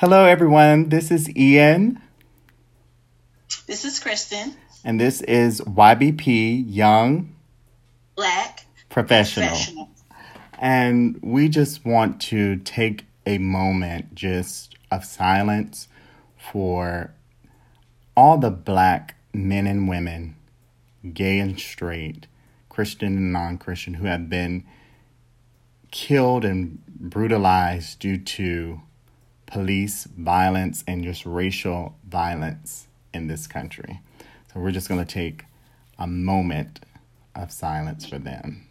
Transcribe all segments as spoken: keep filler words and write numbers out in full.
Hello, everyone. This is Ian. This is Kristen. And this is Y B P, Young Black Professional. Professional. And we just want to take a moment just of silence for all the Black men and women, gay and straight, Christian and non-Christian, who have been killed and brutalized due to police violence and just racial violence in this country. So we're just going to take a moment of silence for them.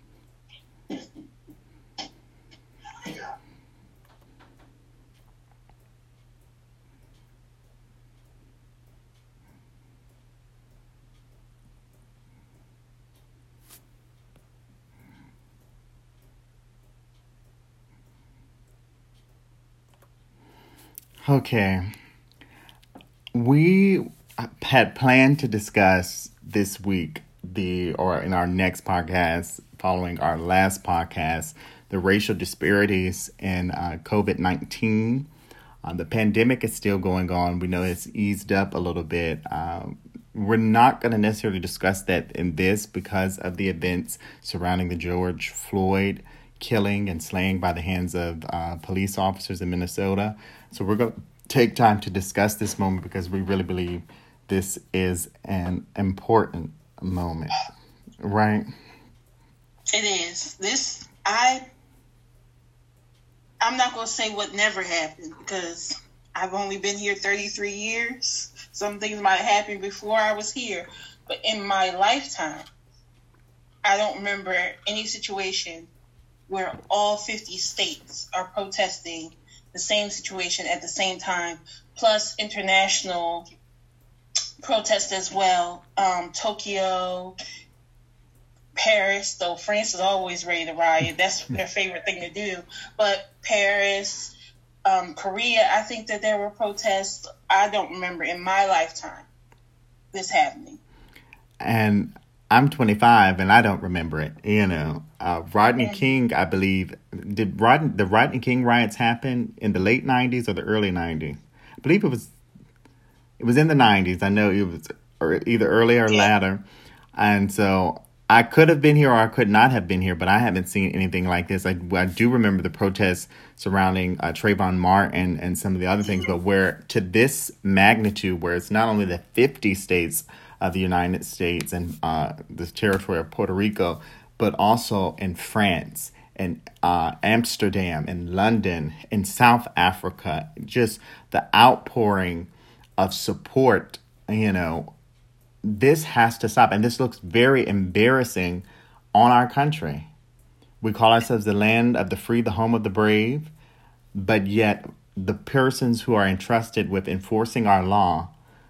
Okay, we had planned to discuss this week, the or in our next podcast, following our last podcast, the racial disparities in uh, COVID nineteen. Uh, the pandemic is still going on. We know it's eased up a little bit. Uh, we're not going to necessarily discuss that in this because of the events surrounding the George Floyd killing and slaying by the hands of uh, police officers in Minnesota. So we're going to take time to discuss this moment because we really believe this is an important moment, right? It is. This, I, I'm not going to say what never happened because I've only been here thirty-three years. Some things might happen before I was here. But in my lifetime, I don't remember any situation where all fifty states are protesting the same situation at the same time, plus international protests as well. Um, Tokyo, Paris, though France is always ready to riot. That's their favorite thing to do. But Paris, um, Korea, I think that there were protests. I don't remember in my lifetime this happening. And I'm twenty-five and I don't remember it. You know, uh, Rodney mm-hmm. King, I believe, did Rodney, the Rodney King riots happen in the late nineties or the early nineties? I believe it was, it was in the nineties. I know it was either earlier or yeah. later. And so I could have been here or I could not have been here, but I haven't seen anything like this. I, I do remember the protests surrounding uh, Trayvon Martin and some of the other things, but where to this magnitude, where it's not only the fifty states of the United States and uh, the territory of Puerto Rico, but also in France and uh, Amsterdam and London and South Africa, just the outpouring of support, you know, this has to stop. And this looks very embarrassing on our country. We call ourselves the land of the free, the home of the brave, but yet the persons who are entrusted with enforcing our law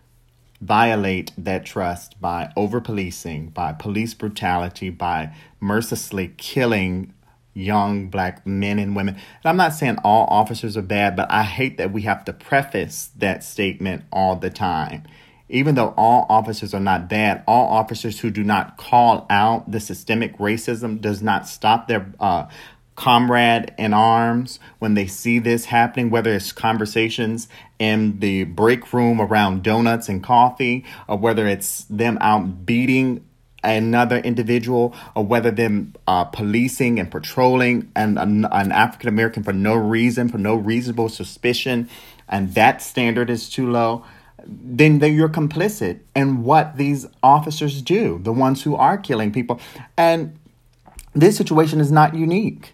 violate that trust by over-policing, by police brutality, by mercilessly killing young Black men and women. And I'm not saying all officers are bad, but I hate that we have to preface that statement all the time. Even though all officers are not bad, all officers who do not call out the systemic racism does not stop their uh, comrade in arms when they see this happening, whether it's conversations in the break room around donuts and coffee, or whether it's them out beating another individual, or whether them uh, policing and patrolling an, an, an African-American for no reason, for no reasonable suspicion, and that standard is too low, then, then you're complicit in what these officers do, the ones who are killing people. And this situation is not unique.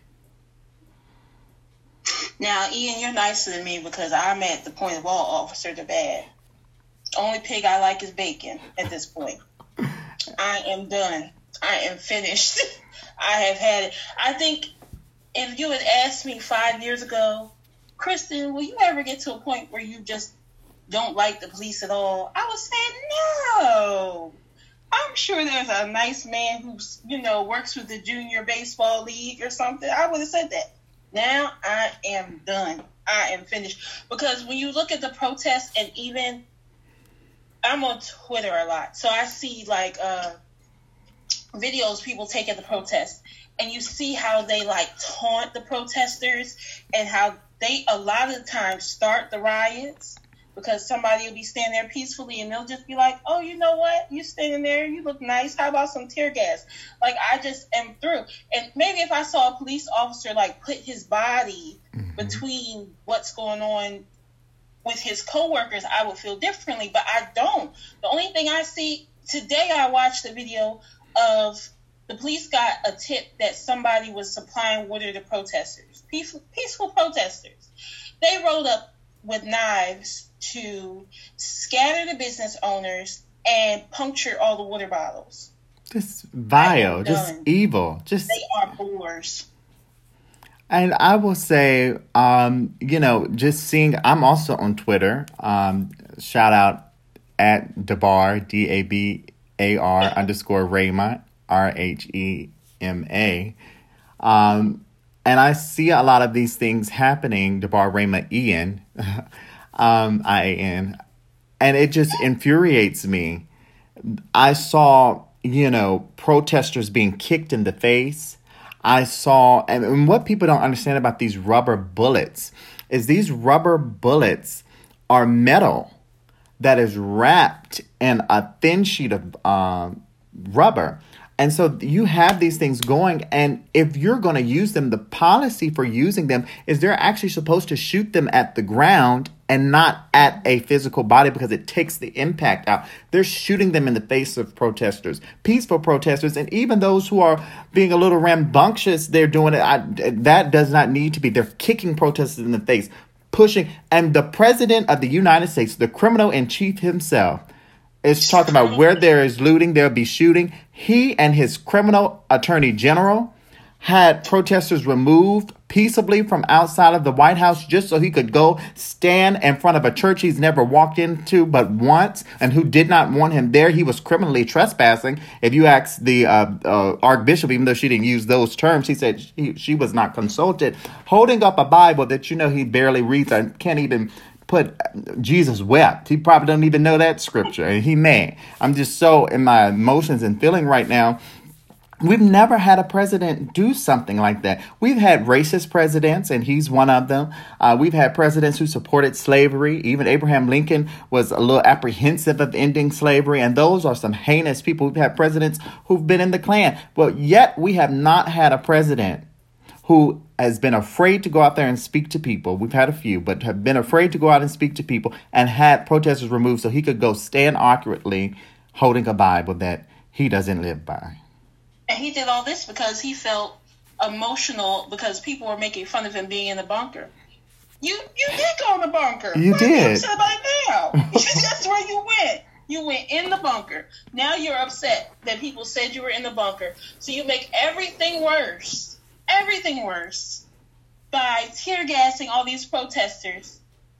Now, Ian, you're nicer than me because I'm at the point of all officers are bad. Only pig I like is bacon at this point. I am done. I am finished. I have had it. I think if you had asked me five years ago, Kristen, will you ever get to a point where you just don't like the police at all? I would say no. I'm sure there's a nice man who, you know, works with the junior baseball league or something. I would have said that. Now I am done. I am finished. Because when you look at the protests, and even I'm on Twitter a lot, so I see like uh, videos people take at the protests, and you see how they like taunt the protesters and how they a lot of the times start the riots because somebody will be standing there peacefully and they'll just be like, oh, you know what? You standing there, you look nice. How about some tear gas? Like, I just am through. And maybe if I saw a police officer, like, put his body mm-hmm. between what's going on with his coworkers, I would feel differently. But I don't. The only thing I see, today I watched a video of the police got a tip that somebody was supplying water to protesters, peaceful, peaceful protesters. They rolled up with knives to scatter the business owners and puncture all the water bottles. Just vile, just evil. Just they are bores. And I will say, um, you know, just seeing, I'm also on Twitter. Um, shout out at Dabar, D A B A R underscore Rhema, R H E M A. Um, and I see a lot of these things happening, Dabar Rhema Ian, um, I A N. And it just infuriates me. I saw, you know, protesters being kicked in the face. I saw, and what people don't understand about these rubber bullets is these rubber bullets are metal that is wrapped in a thin sheet of um, rubber. And so you have these things going, and if you're going to use them, the policy for using them is they're actually supposed to shoot them at the ground and not at a physical body because it takes the impact out. They're shooting them in the face of protesters, peaceful protesters, and even those who are being a little rambunctious, they're doing it. I, that does not need to be. They're kicking protesters in the face, pushing. And the president of the United States, the criminal in chief himself, is talking about where there is looting, there'll be shooting. He and his criminal attorney general had protesters removed peaceably from outside of the White House just so he could go stand in front of a church he's never walked into but once and who did not want him there. He was criminally trespassing. If you ask the uh, uh, Archbishop, even though she didn't use those terms, he said she, she was not consulted, holding up a Bible that, you know, he barely reads and can't even put Jesus wept. He probably doesn't even know that scripture, and he may. I'm just so in my emotions and feeling right now. We've never had a president do something like that. We've had racist presidents, and he's one of them. Uh, we've had presidents who supported slavery. Even Abraham Lincoln was a little apprehensive of ending slavery, and those are some heinous people. We've had presidents who've been in the Klan. But yet we have not had a president who has been afraid to go out there and speak to people. We've had a few, but have been afraid to go out and speak to people and had protesters removed so he could go stand awkwardly holding a Bible that he doesn't live by. And he did all this because he felt emotional because people were making fun of him being in the bunker. You you did go in the bunker. You Where did. Are you upset about now? That's where you went. You went in the bunker. Now you're upset that people said you were in the bunker. So you make everything worse. Everything worse by tear gassing all these protesters.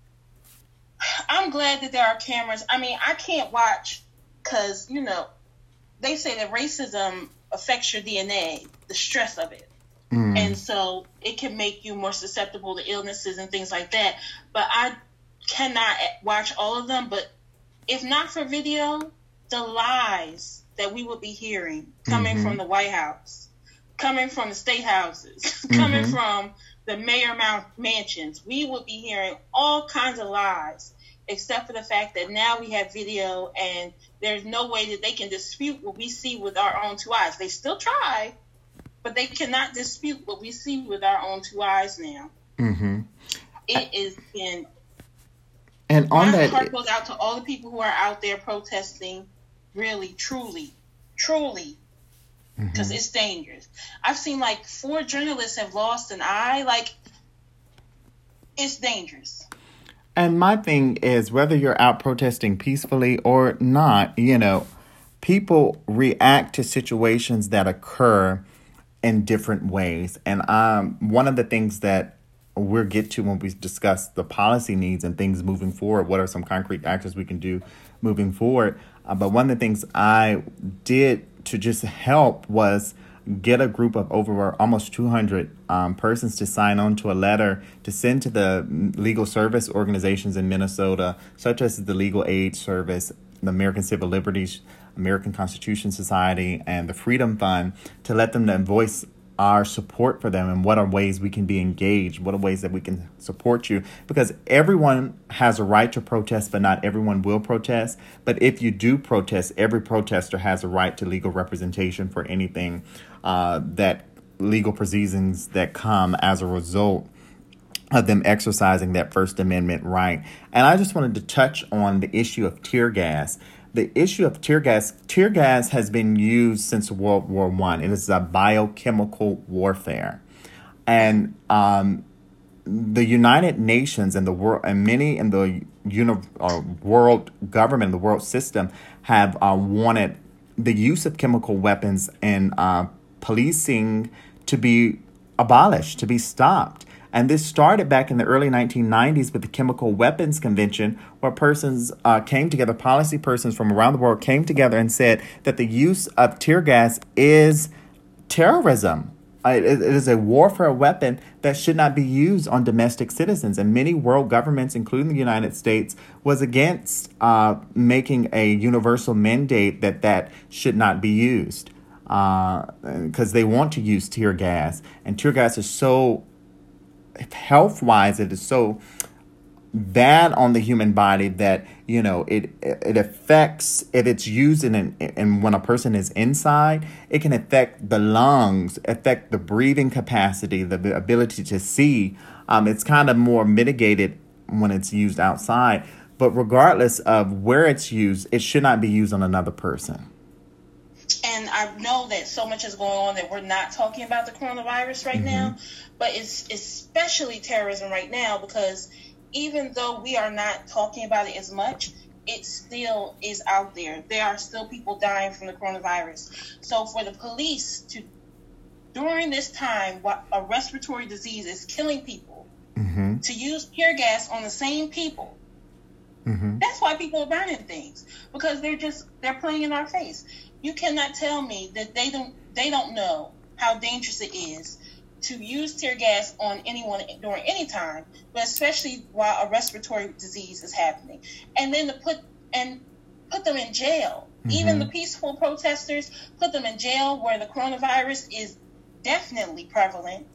I'm glad that there are cameras. I mean, I can't watch because, you know, they say that racism affects your D N A, the stress of it. Mm. And so it can make you more susceptible to illnesses and things like that. But I cannot watch all of them. But if not for video, the lies that we would be hearing coming mm-hmm. from the White House, coming from the state houses, coming mm-hmm. from the mayor mount mansions, we would be hearing all kinds of lies, except for the fact that now we have video and there's no way that they can dispute what we see with our own two eyes. They still try, but they cannot dispute what we see with our own two eyes now. Mm-hmm. It has been... And on my that, heart goes out to all the people who are out there protesting, really, truly, truly, because mm-hmm. it's dangerous. I've seen like four journalists have lost an eye. Like, it's dangerous. And my thing is, whether you're out protesting peacefully or not, you know, people react to situations that occur in different ways. And um, one of the things that we'll get to when we discuss the policy needs and things moving forward, what are some concrete actions we can do moving forward. Uh, but one of the things I did to just help was get a group of over almost two hundred um, persons to sign on to a letter to send to the legal service organizations in Minnesota, such as the Legal Aid Service, the American Civil Liberties, American Constitution Society, and the Freedom Fund, to let them voice our support for them and what are ways we can be engaged, what are ways that we can support you, because everyone has a right to protest, but not everyone will protest. But if you do protest, every protester has a right to legal representation for anything uh, that legal proceedings that come as a result of them exercising that First Amendment right. And I just wanted to touch on the issue of tear gas. The issue of tear gas, tear gas has been used since World War One. It is a biochemical warfare. And um, the United Nations and the world and many in the uni- uh, world government, the world system have uh, wanted the use of chemical weapons and uh, policing to be abolished, to be stopped. And this started back in the early nineteen nineties with the Chemical Weapons Convention, where persons uh, came together, policy persons from around the world came together and said that the use of tear gas is terrorism. Uh, it, it is a warfare weapon that should not be used on domestic citizens. And many world governments, including the United States, was against uh, making a universal mandate that that should not be used because uh, they want to use tear gas. And tear gas is so health-wise, it is so bad on the human body that, you know, it it affects, if it's used in an, and when a person is inside, it can affect the lungs, affect the breathing capacity, the ability to see. Um, it's kind of more mitigated when it's used outside. But regardless of where it's used, it should not be used on another person. And I know that so much is going on that we're not talking about the coronavirus right mm-hmm. now, but it's especially terrorism right now, because even though we are not talking about it as much, it still is out there. There are still people dying from the coronavirus. So for the police to, during this time, while a respiratory disease is killing people, mm-hmm. to use tear gas on the same people, mm-hmm. that's why people are burning things, because they're just, they're playing in our face. You cannot tell me that they don't they don't know how dangerous it is to use tear gas on anyone during any time, but especially while a respiratory disease is happening. And then to put and put them in jail. Mm-hmm. Even the peaceful protesters, put them in jail where the coronavirus is definitely prevalent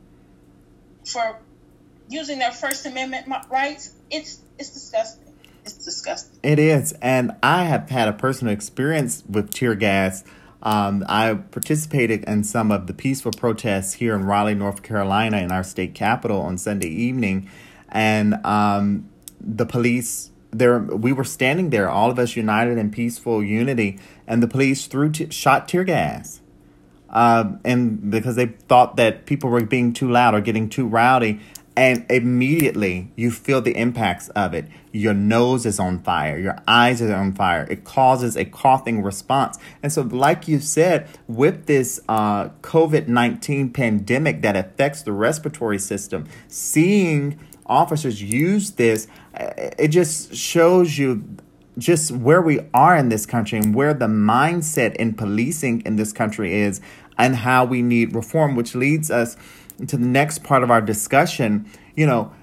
for using their First Amendment rights. It's it's disgusting. It's disgusting. It is. And I have had a personal experience with tear gas. Um, I participated in some of the peaceful protests here in Raleigh, North Carolina, in our state capital on Sunday evening. And um, the police, there, we were standing there, all of us united in peaceful unity, and the police threw t- shot tear gas. Uh, and because they thought that people were being too loud or getting too rowdy. And immediately you feel the impacts of it. Your nose is on fire. Your eyes are on fire. It causes a coughing response. And so, like you said, with this uh, COVID nineteen pandemic that affects the respiratory system, seeing officers use this, it just shows you just where we are in this country and where the mindset in policing in this country is and how we need reform, which leads us to the next part of our discussion. You know,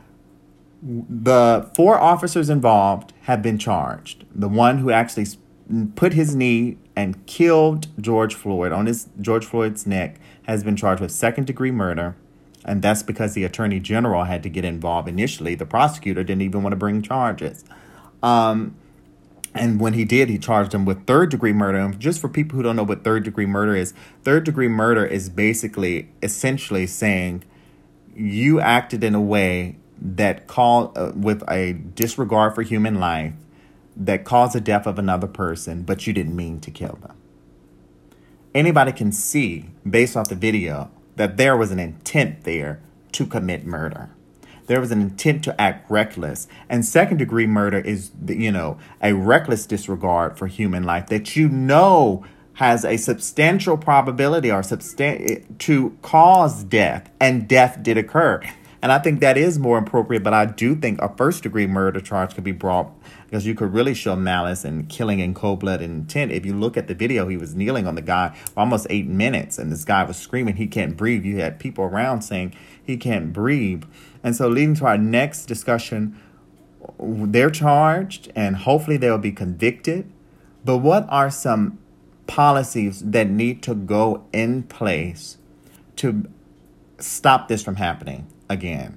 the four officers involved have been charged. The one who actually put his knee and killed George Floyd on his George Floyd's neck has been charged with second degree murder. And that's because the attorney general had to get involved initially. The prosecutor didn't even want to bring charges. Um, And when he did, he charged him with third degree murder. And just for people who don't know what third degree murder is, third degree murder is basically essentially saying you acted in a way that called uh, with a disregard for human life that caused the death of another person, but you didn't mean to kill them. Anybody can see based off the video that there was an intent there to commit murder. There was an intent to act reckless. And second degree murder is, you know, a reckless disregard for human life that you know has a substantial probability or substan- to cause death, and death did occur. And I think that is more appropriate, but I do think a first degree murder charge could be brought because you could really show malice and killing in cold blood and intent. If you look at the video, he was kneeling on the guy for almost eight minutes and this guy was screaming, he can't breathe. You had people around saying he can't breathe. And so leading to our next discussion, they're charged and hopefully they'll be convicted. But what are some policies that need to go in place to stop this from happening again?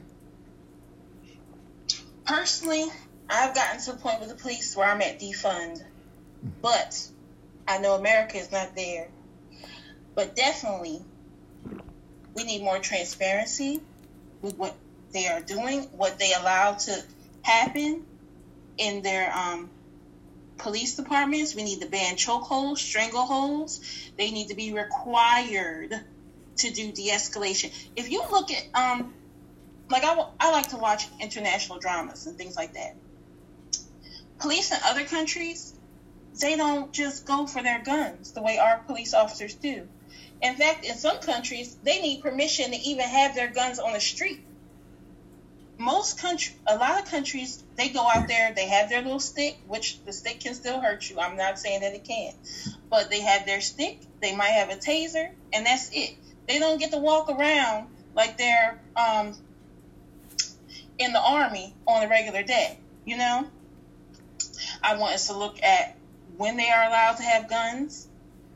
Personally, I've gotten to the point with the police where I'm at defund. But I know America is not there. But definitely, we need more transparency with what they are doing, what they allow to happen in their um, police departments. We need to ban chokeholds, strangleholds. They need to be required to do de-escalation. If you look at, um, like I, I like to watch international dramas and things like that. Police in other countries, they don't just go for their guns the way our police officers do. In fact, in some countries, they need permission to even have their guns on the street. Most country, a lot of countries, they go out there, they have their little stick, which the stick can still hurt you. I'm not saying that it can't. But they have their stick, they might have a taser, and that's it. They don't get to walk around like they're um, in the army on a regular day, you know? I want us to look at when they are allowed to have guns.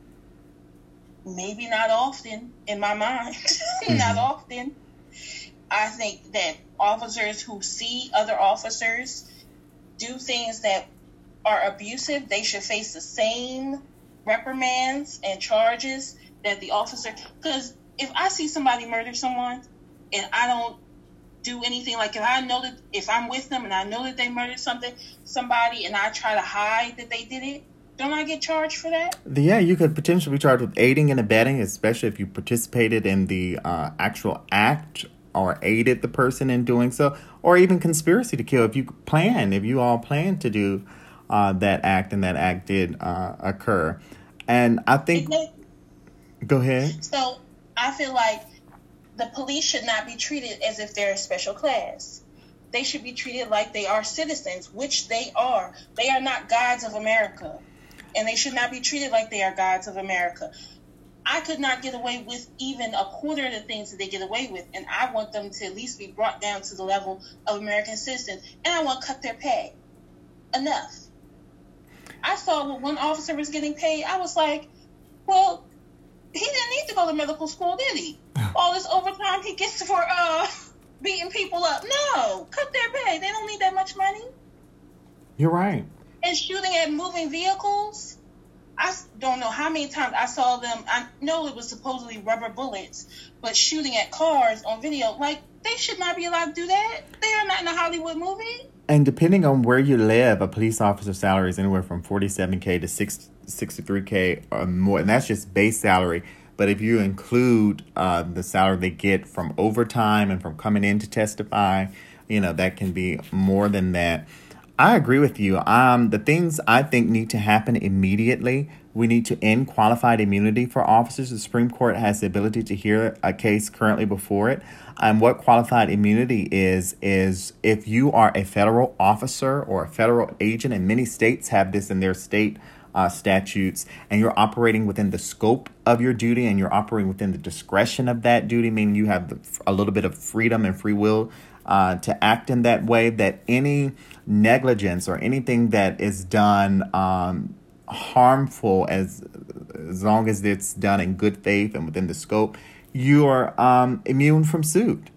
Maybe not often, in my mind. Mm-hmm. Not often. I think that officers who see other officers do things that are abusive, they should face the same reprimands and charges that the officer. Because if I see somebody murder someone and I don't do anything, like if I know that if I'm with them and I know that they murdered something, somebody, and I try to hide that they did it, don't I get charged for that? Yeah, you could potentially be charged with aiding and abetting, especially if you participated in the uh, actual act or aided the person in doing so, or even conspiracy to kill. If you plan, if you all plan to do uh, that act and that act did uh, occur. And I think... They, go ahead. So I feel like the police should not be treated as if they're a special class. They should be treated like they are citizens, which they are. They are not gods of America. And they should not be treated like they are gods of America. I could not get away with even a quarter of the things that they get away with, and I want them to at least be brought down to the level of American citizens, and I want to cut their pay. Enough. I saw when one officer was getting paid, I was like, well, he didn't need to go to medical school, did he? All this overtime he gets for uh, beating people up. No, cut their pay. They don't need that much money. You're right. And shooting at moving vehicles, I don't know how many times I saw them. I know it was supposedly rubber bullets, but shooting at cars on video, like, they should not be allowed to do that. They are not in a Hollywood movie. And depending on where you live, a police officer's salary is anywhere from forty-seven thousand to sixty-three thousand or more. And that's just base salary. But if you include uh, the salary they get from overtime and from coming in to testify, you know, that can be more than that. I agree with you. Um, the things I think need to happen immediately. We need to end qualified immunity for officers. The Supreme Court has the ability to hear a case currently before it. And what qualified immunity is, is if you are a federal officer or a federal agent, and many states have this in their state uh, statutes, and you're operating within the scope of your duty and you're operating within the discretion of that duty, meaning you have the, a little bit of freedom and free will uh, to act in that way, that any negligence or anything that is done um, harmful, as as long as it's done in good faith and within the scope, you are um, immune from suit.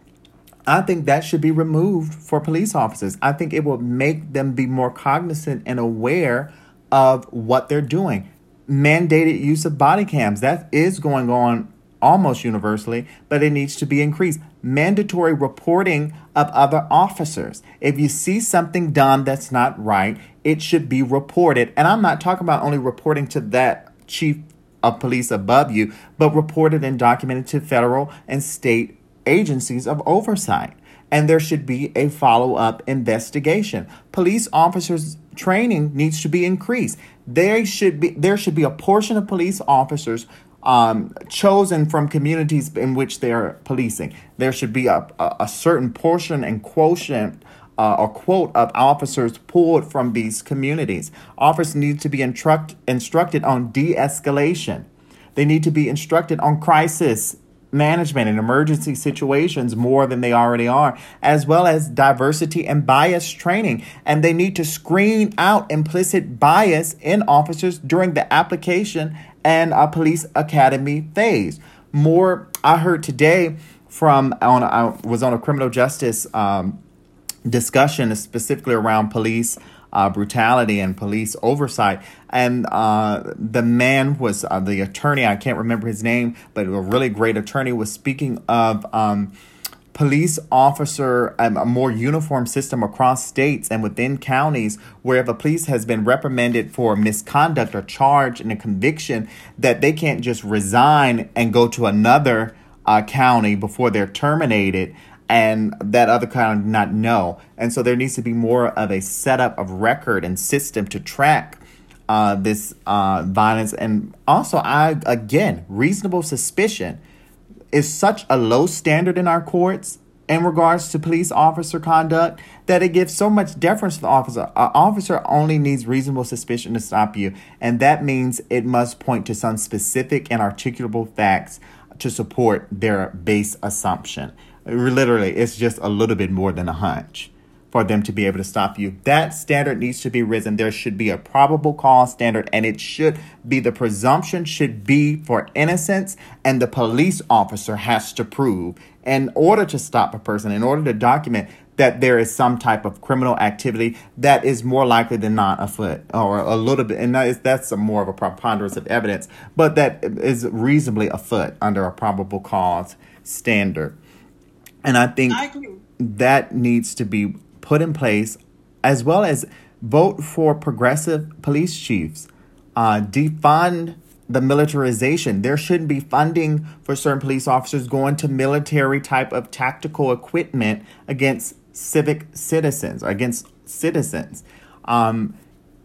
I think that should be removed for police officers. I think it will make them be more cognizant and aware of what they're doing. Mandated use of body cams, that is going on almost universally, but it needs to be increased. Mandatory reporting of other officers. If you see something done that's not right, it should be reported. And I'm not talking about only reporting to that chief of police above you, but reported and documented to federal and state agencies of oversight. And there should be a follow-up investigation. Police officers' training needs to be increased. There should be there should be a portion of police officers Um, chosen from communities in which they are policing. There should be a, a, a certain portion and quotient uh, or quote of officers pulled from these communities. Officers need to be instruct, instructed on de-escalation. They need to be instructed on crisis management and emergency situations more than they already are, as well as diversity and bias training. And they need to screen out implicit bias in officers during the application and a police academy phase. more. I heard today from on I was on a criminal justice um, discussion specifically around police uh, brutality and police oversight, and uh, the man was uh, the attorney. I can't remember his name, but a really great attorney was speaking of Um, police officer, um, a more uniform system across states and within counties where if a police has been reprimanded for misconduct or charged in a conviction, that they can't just resign and go to another uh, county before they're terminated and that other county not know. And so there needs to be more of a setup of record and system to track uh, this uh, violence. And also, I again, reasonable suspicion is such a low standard in our courts in regards to police officer conduct that it gives so much deference to the officer. An officer only needs reasonable suspicion to stop you, and that means it must point to some specific and articulable facts to support their base assumption. Literally, it's just a little bit more than a hunch for them to be able to stop you. That standard needs to be risen. There should be a probable cause standard, and it should be, the presumption should be for innocence, and the police officer has to prove in order to stop a person, in order to document that there is some type of criminal activity that is more likely than not afoot, or a little bit, and that is, that's a more of a preponderance of evidence, but that is reasonably afoot under a probable cause standard. And I think I agree. that needs to be put in place, as well as vote for progressive police chiefs, uh, defund the militarization. There shouldn't be funding for certain police officers going to military type of tactical equipment against civic citizens, against citizens. Um,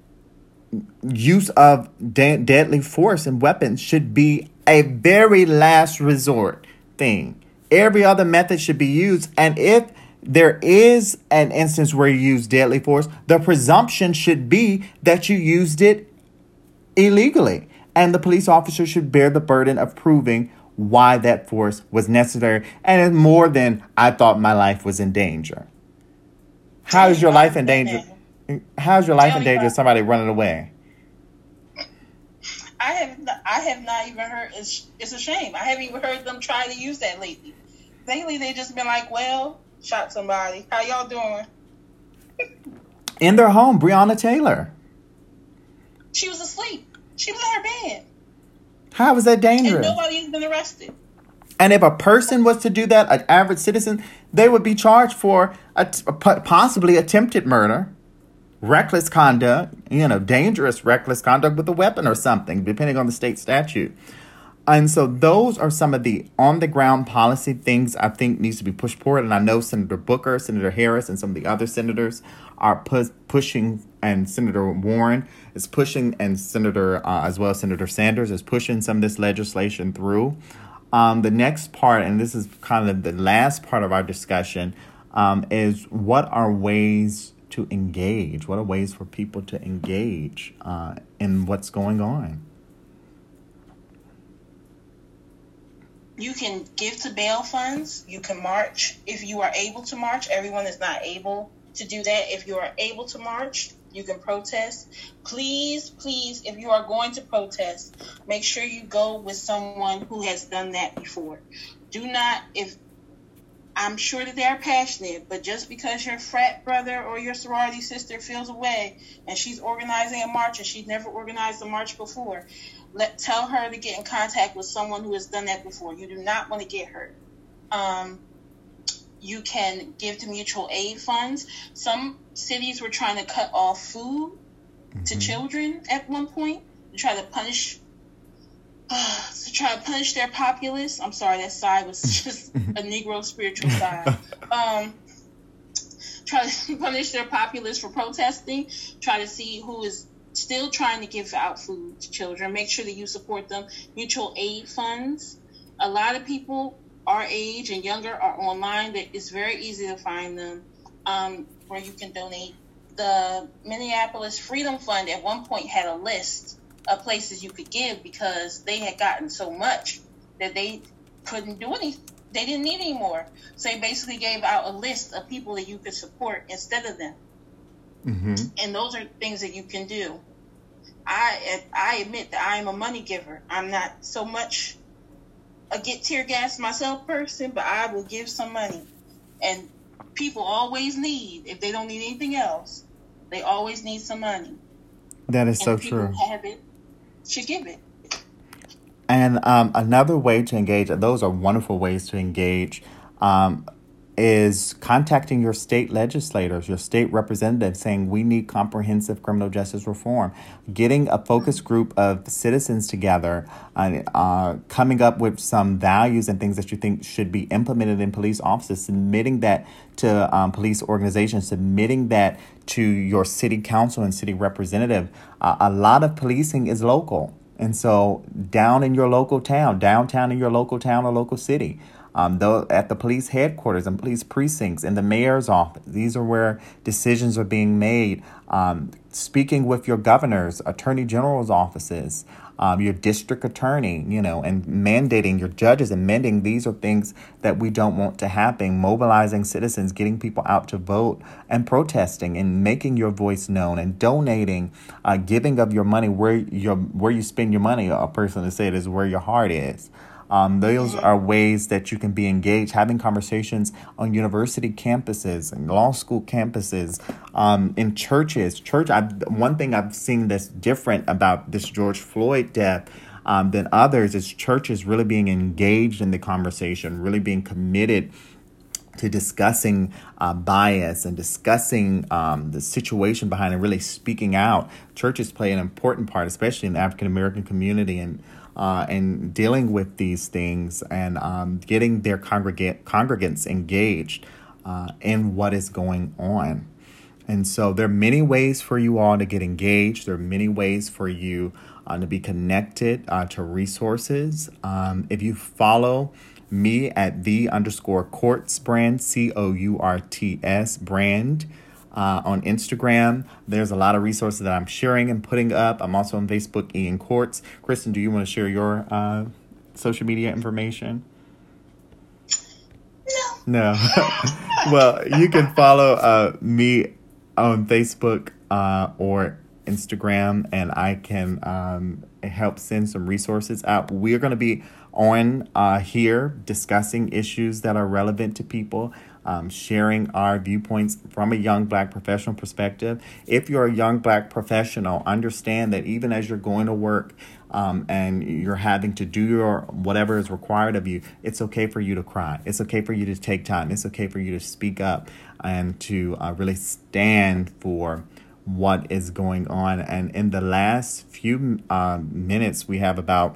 use of de- deadly force and weapons should be a very last resort thing. Every other method should be used. And if there is an instance where you use deadly force, the presumption should be that you used it illegally. And the police officer should bear the burden of proving why that force was necessary. And it's more than, I thought my life was in danger. How is your life in danger? How's your life in danger of somebody running away? I have not, I have not even heard, it's, it's a shame. I haven't even heard them try to use that lately. Lately, they just been like, well, shot somebody. How y'all doing? In their home, Breonna Taylor. She was asleep. She was in her bed. How is that dangerous? And nobody has been arrested. And if a person was to do that, an average citizen, they would be charged for a, possibly attempted murder, reckless conduct, you know, dangerous reckless conduct with a weapon or something, depending on the state statute. And so those are some of the on-the-ground policy things I think needs to be pushed forward. And I know Senator Booker, Senator Harris, and some of the other senators are pu- pushing, and Senator Warren is pushing, and Senator, uh, as well as Senator Sanders is pushing some of this legislation through. Um, the next part, and this is kind of the last part of our discussion, um, is what are ways to engage? What are ways for people to engage uh, in what's going on? You can give to bail funds. You can march if you are able to march. Everyone is not able to do that. If you are able to march, you can protest. Please, please, if you are going to protest, make sure you go with someone who has done that before. Do not, if I'm sure that they are passionate, but just because your frat brother or your sorority sister feels away and she's organizing a march and she's never organized a march before, let tell her to get in contact with someone who has done that before. You do not want to get hurt. Um, you can give to mutual aid funds. Some cities were trying to cut off food mm-hmm. to children at one point to try to punish uh, to try to punish their populace. I'm sorry, that sigh was just a Negro spiritual sigh. Um, try to punish their populace for protesting. Try to see who is still trying to give out food to children. Make sure that you support them. Mutual aid funds. A lot of people our age and younger are online. It's very easy to find them um, where you can donate. The Minneapolis Freedom Fund at one point had a list of places you could give because they had gotten so much that they couldn't do anything. They didn't need any more. So they basically gave out a list of people that you could support instead of them. Mm-hmm. And those are things that you can do. I I admit that I am a money giver. I'm not so much a get tear gas myself person, but I will give some money. And people always need, if they don't need anything else, they always need some money. That is and so people true. Who have it should give it. And um, another way to engage, those are wonderful ways to engage, um, is contacting your state legislators, your state representatives, saying we need comprehensive criminal justice reform. Getting a focus group of citizens together, uh, uh, coming up with some values and things that you think should be implemented in police offices, submitting that to um, police organizations, submitting that to your city council and city representative. Uh, a lot of policing is local. And so down in your local town, downtown in your local town or local city, um, though at the police headquarters and police precincts, in the mayor's office, these are where decisions are being made. Um, speaking with your governors, attorney general's offices, um, your district attorney, you know, and mandating your judges, amending. These are things that we don't want to happen. Mobilizing citizens, getting people out to vote and protesting and making your voice known and donating, uh, giving of your money where your where you spend your money. A person to say it is where your heart is. Um, those are ways that you can be engaged, having conversations on university campuses and law school campuses, um, in churches. Church. I've, one thing I've seen that's different about this George Floyd death um, than others is churches really being engaged in the conversation, really being committed to discussing uh, bias and discussing um, the situation behind it, really speaking out. Churches play an important part, especially in the African American community, and uh, and dealing with these things and um, getting their congregate congregants engaged uh, in what is going on. And so there are many ways for you all to get engaged. There are many ways for you uh, to be connected uh, to resources. Um, if you follow me at the underscore courts brand, C O U R T S brand, uh, on Instagram, there's a lot of resources that I'm sharing and putting up. I'm also on Facebook, Ian Courts. Kristen, do you want to share your uh, social media information? No. No. Well, you can follow uh, me on Facebook uh, or Instagram, and I can um, help send some resources out. We're going to be on uh, here discussing issues that are relevant to people, um, sharing our viewpoints from a young Black professional perspective. If you're a young Black professional, understand that even as you're going to work um, and you're having to do your whatever is required of you, it's okay for you to cry. It's okay for you to take time. It's okay for you to speak up and to uh, really stand for what is going on. And in the last few uh, minutes, we have about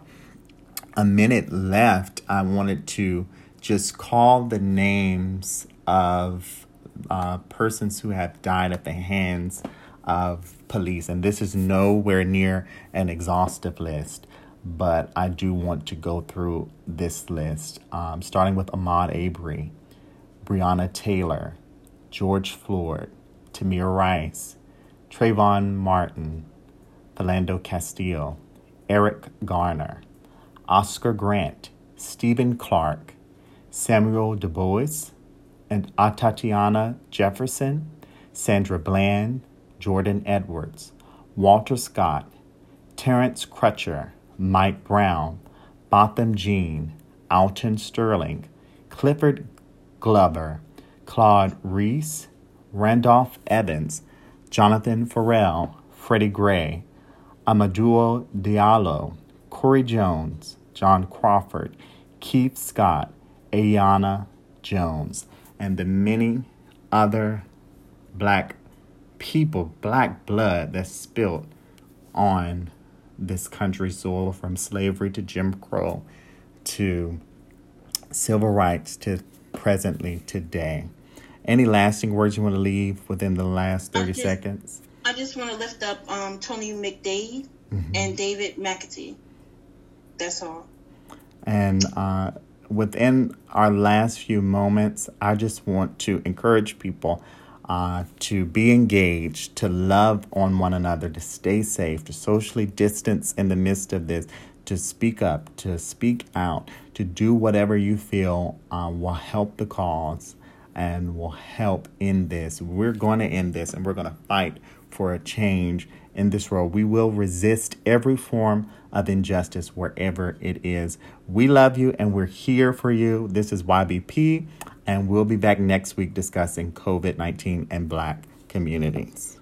a minute left. I wanted to just call the names of uh, persons who have died at the hands of police. And this is nowhere near an exhaustive list, but I do want to go through this list, um, starting with Ahmaud Arbery, Breonna Taylor, George Floyd, Tamir Rice, Trayvon Martin, Philando Castile, Eric Garner, Oscar Grant, Stephen Clark, Samuel Du Bois, and Atatiana Jefferson, Sandra Bland, Jordan Edwards, Walter Scott, Terrence Crutcher, Mike Brown, Botham Jean, Alton Sterling, Clifford Glover, Claude Reese, Randolph Evans, Jonathan Farrell, Freddie Gray, Amadou Diallo, Corey Jones, John Crawford, Keith Scott, Ayanna Jones, and the many other Black people, Black blood that's spilled on this country's soil, from slavery to Jim Crow to civil rights to presently today. Any lasting words you want to leave within the last thirty I just, seconds? I just want to lift up um, Tony McDade mm-hmm. and David McAtee. That's all. And uh, within our last few moments, I just want to encourage people uh, to be engaged, to love on one another, to stay safe, to socially distance in the midst of this, to speak up, to speak out, to do whatever you feel uh, will help the cause. and will help end this. We're going to end this, and we're going to fight for a change in this world. We will resist every form of injustice wherever it is. We love you, and we're here for you. This is Y B P, and we'll be back next week discussing COVID nineteen and Black communities.